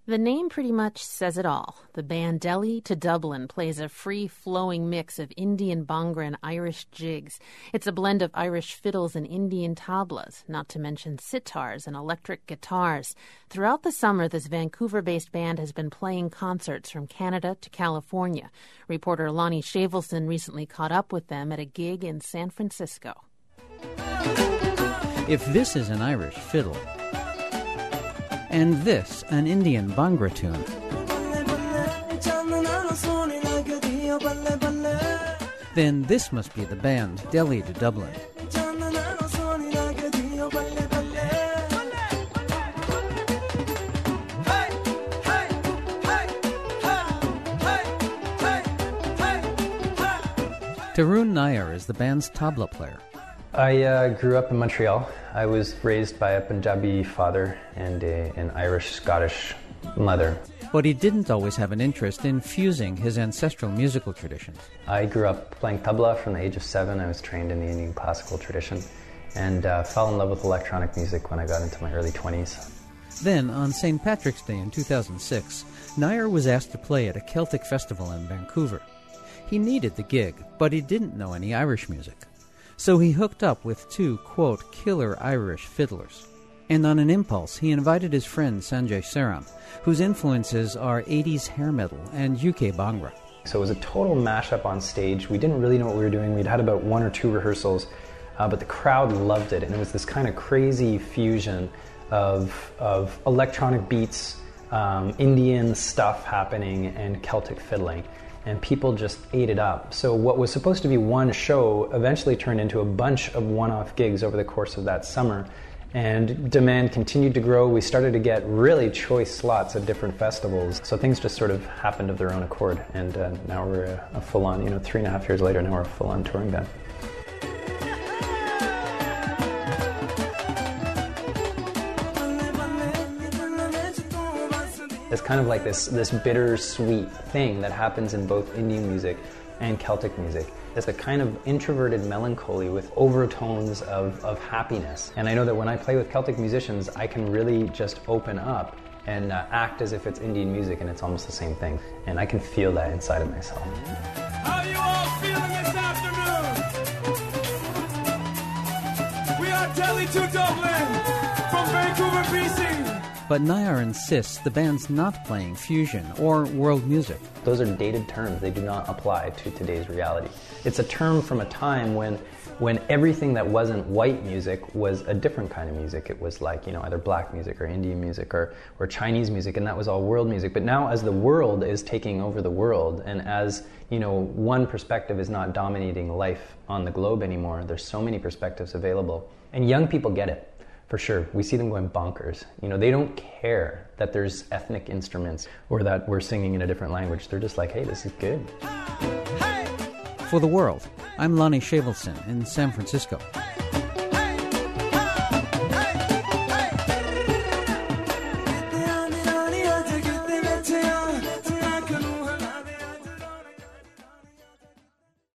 The name pretty much says it all. The band Delhi to Dublin plays a free-flowing mix of Indian bhangra and Irish jigs. It's a blend of Irish fiddles and Indian tablas, not to mention sitars and electric guitars. Throughout the summer, this Vancouver-based band has been playing concerts from Canada to California. Reporter Lonnie Shavelson recently caught up with them at a gig in San Francisco. If this is an Irish fiddle, and this, an Indian bhangra tune, then this must be the band Delhi to Dublin. Tarun Nair is the band's tabla player. I grew up in Montreal. I was raised by a Punjabi father and an Irish-Scottish mother. But he didn't always have an interest in fusing his ancestral musical traditions. I grew up playing tabla from the age of 7. I was trained in the Indian classical tradition and fell in love with electronic music when I got into my early 20s. Then, on St. Patrick's Day in 2006, Nair was asked to play at a Celtic festival in Vancouver. He needed the gig, but he didn't know any Irish music. So he hooked up with two, quote, killer Irish fiddlers. And on an impulse, he invited his friend Sanjay Saran, whose influences are 80s hair metal and UK bhangra. So it was a total mashup on stage. We didn't really know what we were doing. We'd had about 1 or 2 rehearsals, but the crowd loved it. And it was this kind of crazy fusion of electronic beats, Indian stuff happening, and Celtic fiddling. And people just ate it up. So what was supposed to be one show eventually turned into a bunch of one-off gigs over the course of that summer. And demand continued to grow. We started to get really choice slots at different festivals. So things just sort of happened of their own accord. And now we're a full-on, 3.5 years later, now we're a full-on touring band. It's kind of like this bittersweet thing that happens in both Indian music and Celtic music. It's a kind of introverted melancholy with overtones of happiness. And I know that when I play with Celtic musicians, I can really just open up and act as if it's Indian music, and it's almost the same thing. And I can feel that inside of myself. How are you all feeling this afternoon? We are Delhi to Dublin from Vancouver, BC. But Nair insists the band's not playing fusion or world music. Those are dated terms. They do not apply to today's reality. It's a term from a time when everything that wasn't white music was a different kind of music. It was like, either black music or Indian music or Chinese music, and that was all world music. But now as the world is taking over the world, and as, one perspective is not dominating life on the globe anymore, there's so many perspectives available. And young people get it. For sure. We see them going bonkers. They don't care that there's ethnic instruments or that we're singing in a different language. They're just like, hey, this is good. For The World, I'm Lonnie Shavelson in San Francisco.